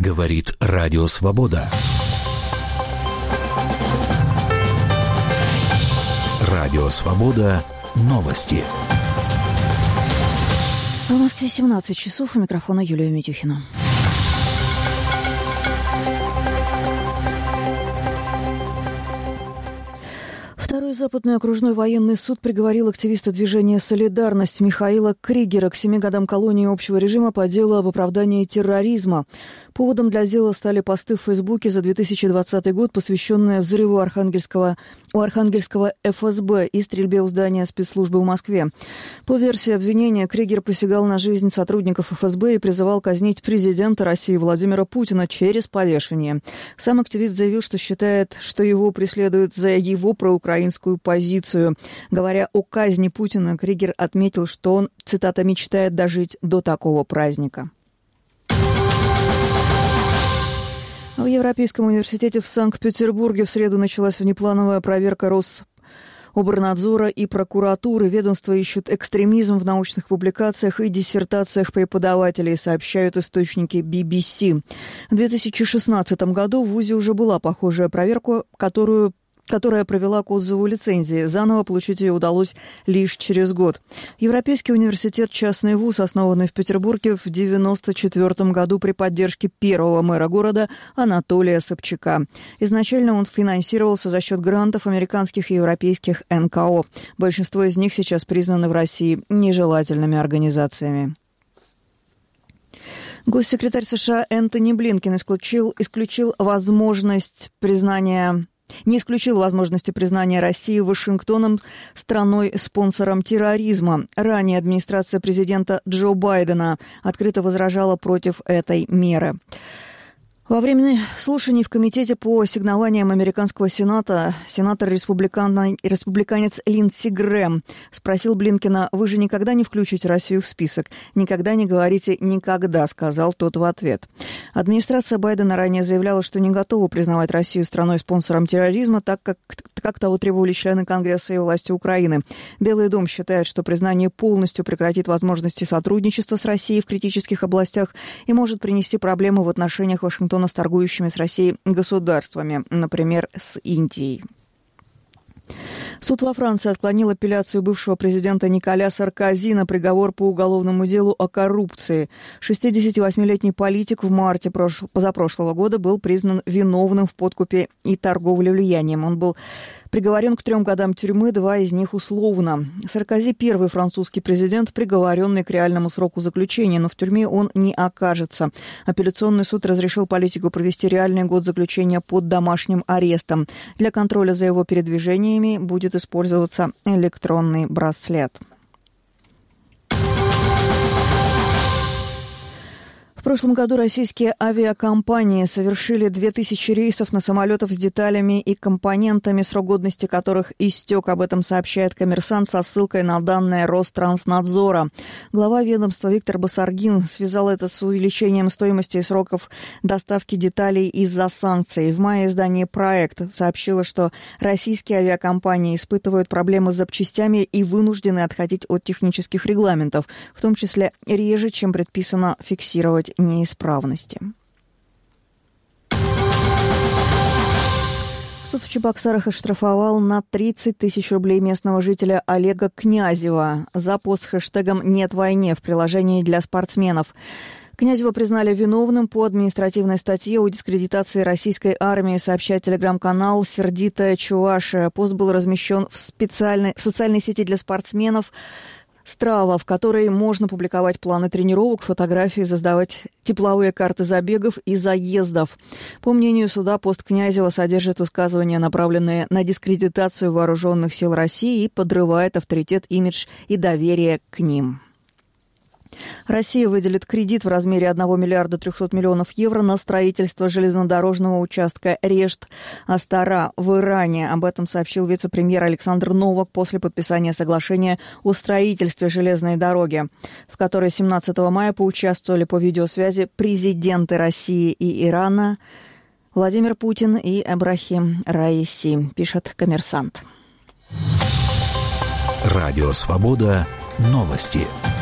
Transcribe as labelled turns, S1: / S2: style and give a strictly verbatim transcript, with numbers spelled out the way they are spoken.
S1: Говорит Радио Свобода. Радио Свобода. Новости.
S2: В Москве семнадцать часов. У микрофона Юлия Митюхина. Второй Западный окружной военный суд приговорил активиста движения «Солидарность» Михаила Кригера к семи годам колонии общего режима по делу об оправдании терроризма. Поводом для дела стали посты в Фейсбуке за две тысячи двадцатый год, посвященные взрыву Архангельского, у Архангельского эф эс бэ и стрельбе у здания спецслужбы в Москве. По версии обвинения, Кригер посягал на жизнь сотрудников эф эс бэ и призывал казнить президента России Владимира Путина через повешение. Сам активист заявил, что считает, что его преследуют за его проукраинскую позицию. Говоря о казни Путина, Кригер отметил, что он, цитата, «мечтает дожить до такого праздника». В Европейском университете в Санкт-Петербурге в среду началась внеплановая проверка Рособорнадзора и прокуратуры. Ведомства ищут экстремизм в научных публикациях и диссертациях преподавателей, сообщают источники би би си. В две тысячи шестнадцатом году в ВУЗе уже была похожая проверка, которую которая провела к отзыву лицензии. Заново получить ее удалось лишь через год. Европейский университет – частный вуз, основанный в Петербурге в девяносто четвёртом году при поддержке первого мэра города Анатолия Собчака. Изначально он финансировался за счет грантов американских и европейских эн ка о. Большинство из них сейчас признаны в России нежелательными организациями. Госсекретарь США Энтони Блинкен исключил, исключил возможность признания... не исключил возможности признания России Вашингтоном страной-спонсором терроризма. Ранее администрация президента Джо Байдена открыто возражала против этой меры. Во время слушаний в Комитете по ассигнованиям Американского Сената сенатор-республиканец Линдси Грэм спросил Блинкена: «Вы же никогда не включите Россию в список? Никогда не говорите «никогда», — сказал тот в ответ». Администрация Байдена ранее заявляла, что не готова признавать Россию страной-спонсором терроризма, так как, как того требовали члены Конгресса и власти Украины. Белый дом считает, что признание полностью прекратит возможности сотрудничества с Россией в критических областях и может принести проблемы в отношениях Вашингтона с торгующими с Россией государствами, например, с Индией. Суд во Франции отклонил апелляцию бывшего президента Николя Саркози на приговор по уголовному делу о коррупции. шестидесятивосьмилетний политик в марте прош... позапрошлого года был признан виновным в подкупе и торговле влиянием. Он был приговорен к трем годам тюрьмы, два из них условно. Саркози – первый французский президент, приговоренный к реальному сроку заключения, но в тюрьме он не окажется. Апелляционный суд разрешил политику провести реальный год заключения под домашним арестом. Для контроля за его передвижениями будет использоваться электронный браслет. В прошлом году российские авиакомпании совершили две тысячи рейсов на самолетах с деталями и компонентами, срок годности которых истек. Об этом сообщает «Коммерсант» со ссылкой на данные Ространснадзора. Глава ведомства Виктор Басаргин связал это с увеличением стоимости и сроков доставки деталей из-за санкций. В мае издание «Проект» сообщило, что российские авиакомпании испытывают проблемы с запчастями и вынуждены отходить от технических регламентов, в том числе реже, чем предписано фиксировать неисправности. Суд в Чебоксарах оштрафовал на тридцать тысяч рублей местного жителя Олега Князева за пост с хэштегом «Нет войне» в приложении для спортсменов. Князева признали виновным по административной статье о дискредитации российской армии, сообщает телеграм-канал «Сердитая Чувашия». Пост был размещен в, специальной, в социальной сети для спортсменов Strava, в которой можно публиковать планы тренировок, фотографии, создавать тепловые карты забегов и заездов. По мнению суда, пост Князева содержит высказывания, направленные на дискредитацию вооруженных сил России и подрывает авторитет, имидж и доверие к ним. Россия выделит кредит в размере одного миллиарда трехсот миллионов евро на строительство железнодорожного участка Решт-Астара в Иране. Об этом сообщил вице-премьер Александр Новак после подписания соглашения о строительстве железной дороги, в которой семнадцатого мая поучаствовали по видеосвязи президенты России и Ирана Владимир Путин и Эбрахим Раиси, пишет «Коммерсант».
S1: Радио «Свобода». Новости.